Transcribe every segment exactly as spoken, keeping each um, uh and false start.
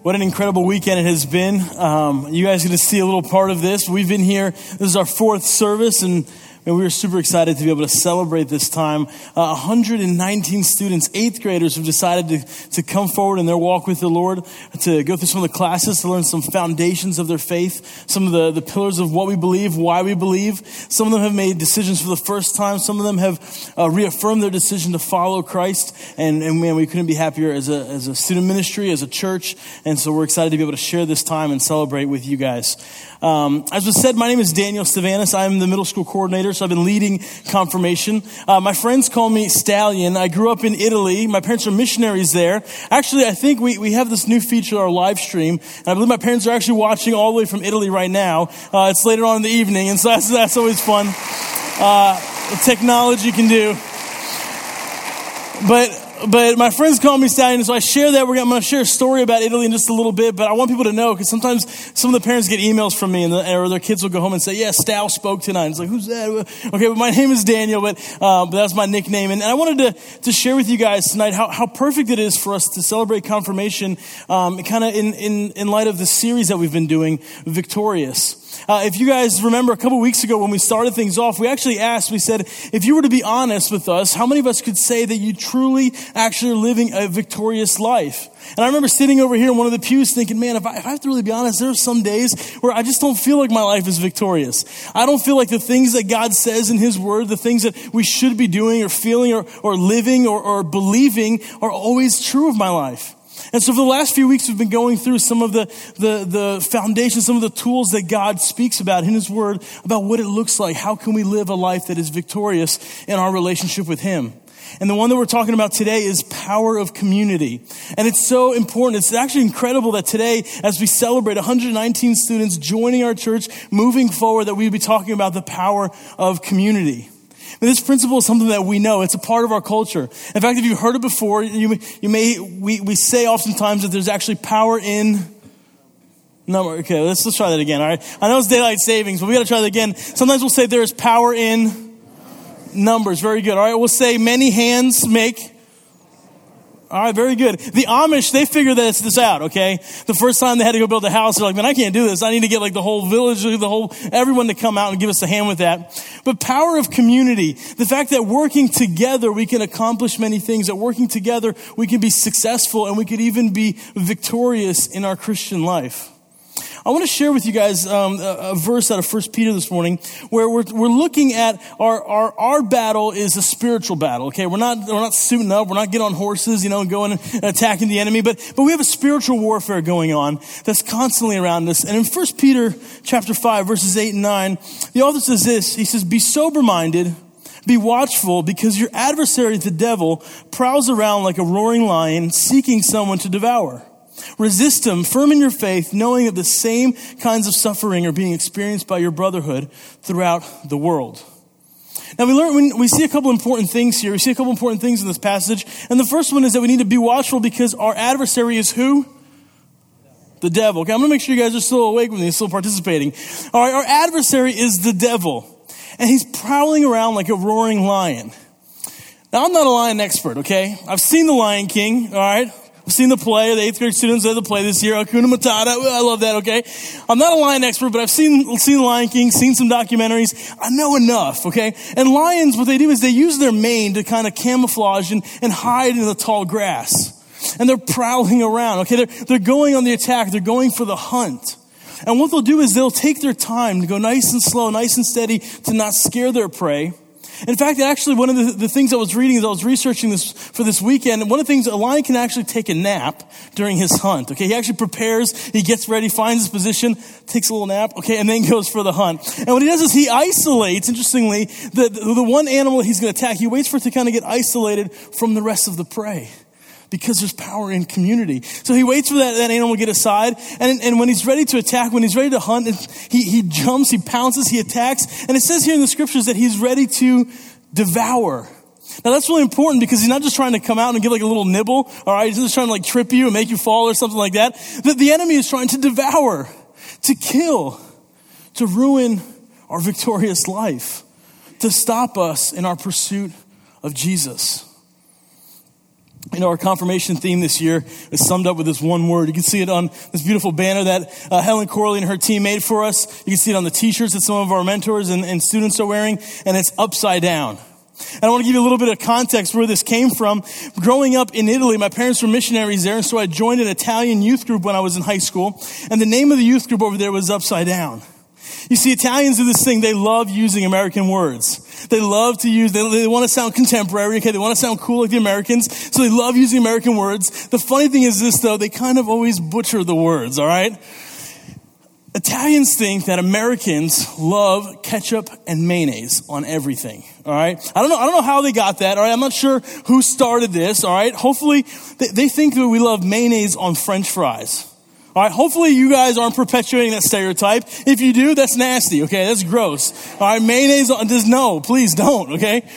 What an incredible weekend it has been. Um, you guys get to see a little part of this. We've been here. This is our fourth service, and, and we were super excited to be able to celebrate this time. Uh, one hundred nineteen students, eighth graders, have decided to, to come forward in their walk with the Lord, to go through some of the classes, to learn some foundations of their faith, some of the, the pillars of what we believe, why we believe. Some of them have made decisions for the first time. Some of them have uh, reaffirmed their decision to follow Christ. And, and man, we couldn't be happier as a, as a student ministry, as a church. And so we're excited to be able to share this time and celebrate with you guys. Um, as was said, my name is Daniel Stavanis. I'm the middle school coordinator, so I've been leading confirmation. Uh, my friends call me Stallion. I grew up in Italy. My parents are missionaries there. Actually, I think we, we have this new feature, our live stream, and I believe my parents are actually watching all the way from Italy right now. Uh, it's later on in the evening, and so that's, that's always fun. Uh, what technology can do. But... But my friends call me Stallion, so I share that. We're, I'm going to share a story about Italy in just a little bit, but I want people to know, because sometimes some of the parents get emails from me, and the, or their kids will go home and say, yeah, Stal spoke tonight. It's like, who's that? Okay, but my name is Daniel, but, uh, but that's my nickname. And, and I wanted to, to share with you guys tonight how, how perfect it is for us to celebrate confirmation, um, kind of in, in, in light of the series that we've been doing, Victorious. Uh, if you guys remember a couple weeks ago when we started things off, we actually asked, we said, if you were to be honest with us, how many of us could say that you truly actually are living a victorious life? And I remember sitting over here in one of the pews thinking, man, if I, if I have to really be honest, there are some days where I just don't feel like my life is victorious. I don't feel like the things that God says in His Word, the things that we should be doing or feeling or, or living or, or believing are always true of my life. And so for the last few weeks, we've been going through some of the, the, the foundations, some of the tools that God speaks about in His Word, about what it looks like. How can we live a life that is victorious in our relationship with Him? And the one that we're talking about today is power of community. And it's so important. It's actually incredible that today, as we celebrate one hundred nineteen students joining our church, moving forward, that we'd be talking about the power of community. And this principle is something that we know. It's a part of our culture. In fact, if you've heard it before, you, you may, we, we say oftentimes that there's actually power in number. Okay, let's, let's try that again. All right. I know it's daylight savings, but we got to try that again. Sometimes we'll say there is power in numbers. Very good. All right. We'll say many hands make. All right, very good. The Amish, they figure this, this out, okay? The first time they had to go build a house, they're like, man, I can't do this. I need to get like the whole village, the whole, everyone to come out and give us a hand with that. But power of community, the fact that working together, we can accomplish many things, that working together, we can be successful, and we could even be victorious in our Christian life. I want to share with you guys um, a, a verse out of First Peter this morning, where we're we're looking at our, our our battle is a spiritual battle. Okay, we're not we're not suiting up, we're not getting on horses, you know, and going and attacking the enemy, but but we have a spiritual warfare going on that's constantly around us. And in First Peter chapter five, verses eight and nine, the author says this. He says, "Be sober-minded, be watchful, because your adversary, the devil, prowls around like a roaring lion, seeking someone to devour. Resist him, firm in your faith, knowing that the same kinds of suffering are being experienced by your brotherhood throughout the world." Now we learn, we, we see a couple important things here. We see a couple important things in this passage. And the first one is that we need to be watchful because our adversary is who? The devil. Okay, I'm going to make sure you guys are still awake with me, still participating. All right, our adversary is the devil. And he's prowling around like a roaring lion. Now, I'm not a lion expert, okay? I've seen The Lion King, all right? I've seen the play. The eighth grade students had the play this year. Hakuna Matata. I love that, okay? I'm not a lion expert, but I've seen, seen The Lion King, seen some documentaries. I know enough, okay? And lions, what they do is they use their mane to kind of camouflage and, and hide in the tall grass. And they're prowling around, okay? They're, they're going on the attack. They're going for the hunt. And what they'll do is they'll take their time to go nice and slow, nice and steady, to not scare their prey. In fact, actually, one of the, the things I was reading as I was researching this for this weekend, one of the things, a lion can actually take a nap during his hunt, okay? He actually prepares, he gets ready, finds his position, takes a little nap, okay, and then goes for the hunt. And what he does is he isolates, interestingly, the, the, the one animal that he's going to attack. He waits for it to kind of get isolated from the rest of the prey, because there's power in community. So he waits for that, that animal to get aside, and, and when he's ready to attack, when he's ready to hunt, he, he jumps, he pounces, he attacks, and it says here in the scriptures that he's ready to devour. Now that's really important because he's not just trying to come out and give like a little nibble, all right? He's just trying to like trip you and make you fall or something like that. The, the enemy is trying to devour, to kill, to ruin our victorious life, to stop us in our pursuit of Jesus. You know, our confirmation theme this year is summed up with this one word. You can see it on this beautiful banner that uh, Helen Corley and her team made for us. You can see it on the t-shirts that some of our mentors and, and students are wearing, and it's upside down. And I want to give you a little bit of context where this came from. Growing up in Italy, my parents were missionaries there, and so I joined an Italian youth group when I was in high school, and the name of the youth group over there was Upside Down. You see, Italians do this thing. They love using American words. They love to use, they, they want to sound contemporary, okay? They want to sound cool like the Americans, so they love using American words. The funny thing is this, though, they kind of always butcher the words, all right? Italians think that Americans love ketchup and mayonnaise on everything, all right? I don't know, I don't know how they got that, all right? I'm not sure who started this, all right? Hopefully, they, they think that we love mayonnaise on French fries. All right, hopefully you guys aren't perpetuating that stereotype. If you do, that's nasty, okay? That's gross. All right, mayonnaise, just no, please don't, okay?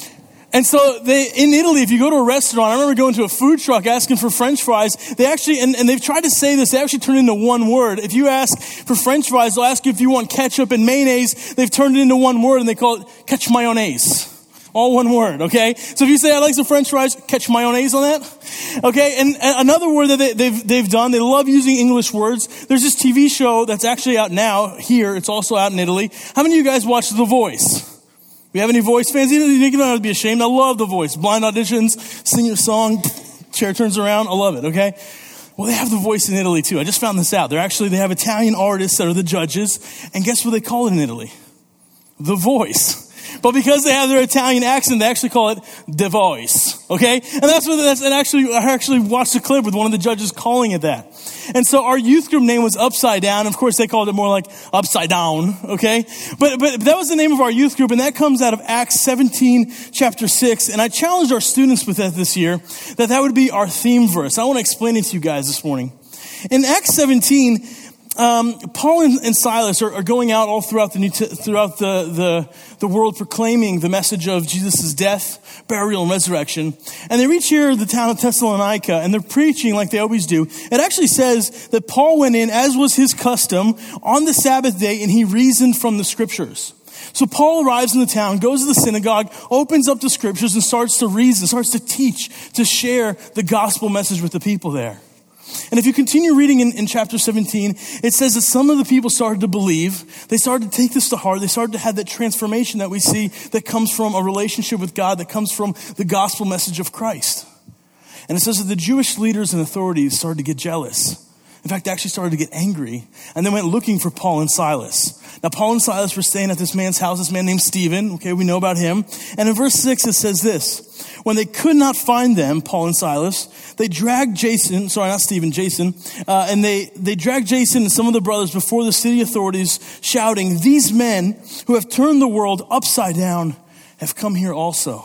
And so they, in Italy, if you go to a restaurant, I remember going to a food truck asking for French fries. They actually, and, and they've tried to say this, they actually turn it into one word. If you ask for French fries, they'll ask you if you want ketchup and mayonnaise. They've turned it into one word and they call it ketchup mayonnaise. All one word, okay? So if you say, I'd like some French fries, catch mayonnaise on that, okay? And, and another word that they, they've, they've done, they love using English words. There's this T V show that's actually out now here. It's also out in Italy. How many of you guys watch The Voice? We have any Voice fans? You don't have to be ashamed. I love The Voice. Blind auditions, sing your song, chair turns around. I love it, okay? Well, they have The Voice in Italy too. I just found this out. They're actually, they have Italian artists that are the judges. And guess what they call it in Italy? The Voice. But because they have their Italian accent, they actually call it The Voice, okay? And that's what that's, and actually, I actually watched a clip with one of the judges calling it that. And so our youth group name was Upside Down. Of course, they called it more like Upside Down, okay? But, but that was the name of our youth group, and that comes out of Acts seventeen, chapter six. And I challenged our students with that this year, that that would be our theme verse. I want to explain it to you guys this morning. In Acts seventeen, Um, Paul and, and Silas are, are going out all throughout the new t- throughout the, the the world proclaiming the message of Jesus' death, burial, and resurrection. And they reach here the town of Thessalonica, and they're preaching like they always do. It actually says that Paul went in, as was his custom, on the Sabbath day, and he reasoned from the scriptures. So Paul arrives in the town, goes to the synagogue, opens up the scriptures, and starts to reason, starts to teach, to share the gospel message with the people there. And if you continue reading in, in chapter seventeen, it says that some of the people started to believe. They started to take this to heart. They started to have that transformation that we see that comes from a relationship with God, that comes from the gospel message of Christ. And it says that the Jewish leaders and authorities started to get jealous. In fact, they actually started to get angry. And they went looking for Paul and Silas. Now, Paul and Silas were staying at this man's house, this man named Stephen. Okay, we know about him. And in verse six, it says this. When they could not find them, Paul and Silas, they dragged Jason, sorry, not Stephen, Jason, uh, and they, they dragged Jason and some of the brothers before the city authorities, shouting, "These men who have turned the world upside down have come here also."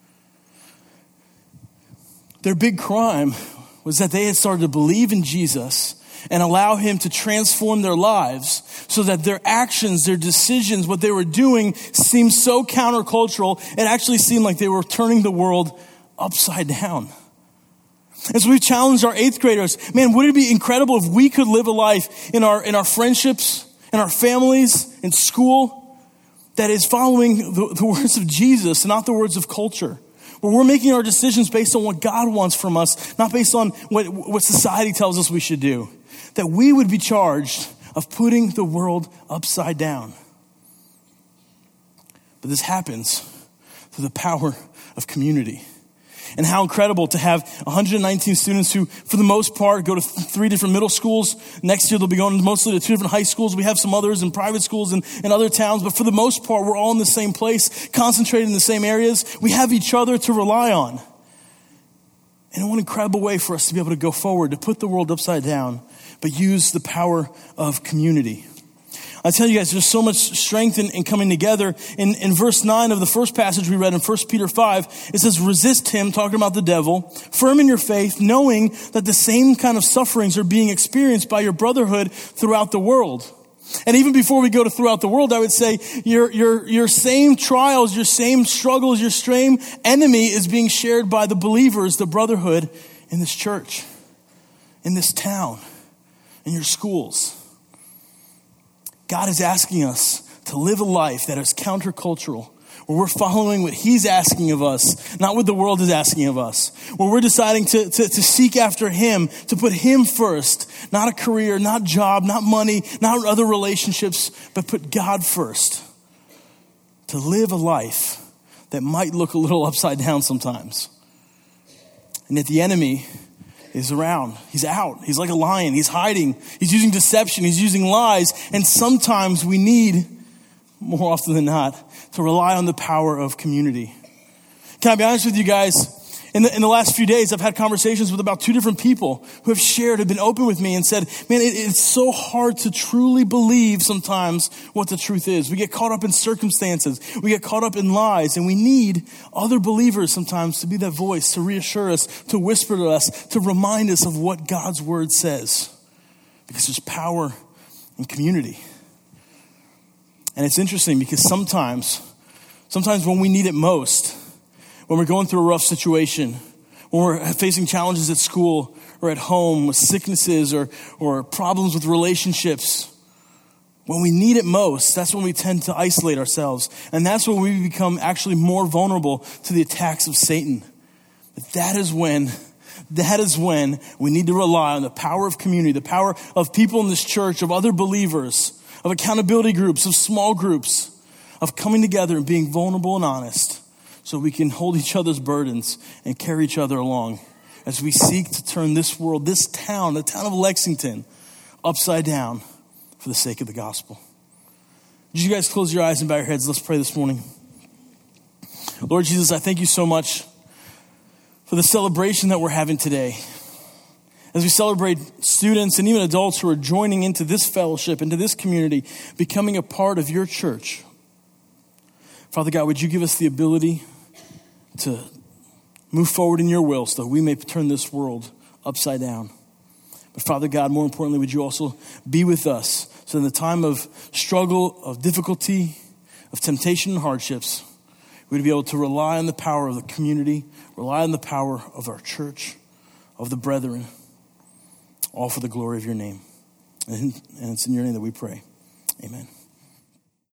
Their big crime was that they had started to believe in Jesus and allow him to transform their lives so that their actions, their decisions, what they were doing seemed so countercultural, it actually seemed like they were turning the world upside down. And so we've challenged our eighth graders, man, wouldn't it be incredible if we could live a life in our in our friendships, in our families, in school, that is following the, the words of Jesus and not the words of culture? Where we're making our decisions based on what God wants from us, not based on what, what society tells us we should do. That we would be charged of putting the world upside down. But this happens through the power of community. And how incredible to have one hundred nineteen students who, for the most part, go to th- three different middle schools. Next year, they'll be going mostly to two different high schools. We have some others in private schools and, and other towns. But for the most part, we're all in the same place, concentrated in the same areas. We have each other to rely on. And what an incredible way for us to be able to go forward, to put the world upside down, but use the power of community. I tell you guys, there's so much strength in, in coming together. In, in verse nine of the first passage we read in First Peter five, it says, resist him, talking about the devil, firm in your faith, knowing that the same kind of sufferings are being experienced by your brotherhood throughout the world. And even before we go to throughout the world, I would say your, your, your same trials, your same struggles, your same enemy is being shared by the believers, the brotherhood in this church, in this town, in your schools. God is asking us to live a life that is countercultural, where we're following what he's asking of us, not what the world is asking of us, where we're deciding to, to, to seek after him, to put him first, not a career, not job, not money, not other relationships, but put God first, to live a life that might look a little upside down sometimes. And yet the enemy is around. He's out. He's like a lion. He's hiding. He's using deception. He's using lies. And sometimes we need, more often than not, to rely on the power of community. Can I be honest with you guys? In the, in the last few days, I've had conversations with about two different people who have shared, have been open with me and said, man, it, it's so hard to truly believe sometimes what the truth is. We get caught up in circumstances. We get caught up in lies, and we need other believers sometimes to be that voice, to reassure us, to whisper to us, to remind us of what God's word says. Because there's power in community. And it's interesting because sometimes, sometimes when we need it most, when we're going through a rough situation, when we're facing challenges at school or at home with sicknesses or, or problems with relationships, when we need it most, that's when we tend to isolate ourselves. And that's when we become actually more vulnerable to the attacks of Satan. But that is when, that is when we need to rely on the power of community, the power of people in this church, of other believers, of accountability groups, of small groups, of coming together and being vulnerable and honest, so we can hold each other's burdens and carry each other along as we seek to turn this world, this town, the town of Lexington, upside down for the sake of the gospel. Would you guys close your eyes and bow your heads? Let's pray this morning. Lord Jesus, I thank you so much for the celebration that we're having today. As we celebrate students and even adults who are joining into this fellowship, into this community, becoming a part of your church. Father God, would you give us the ability to move forward in your will so that we may turn this world upside down. But Father God, more importantly, would you also be with us so in the time of struggle, of difficulty, of temptation and hardships, we'd be able to rely on the power of the community, rely on the power of our church, of the brethren, all for the glory of your name. And, and it's in your name that we pray. Amen.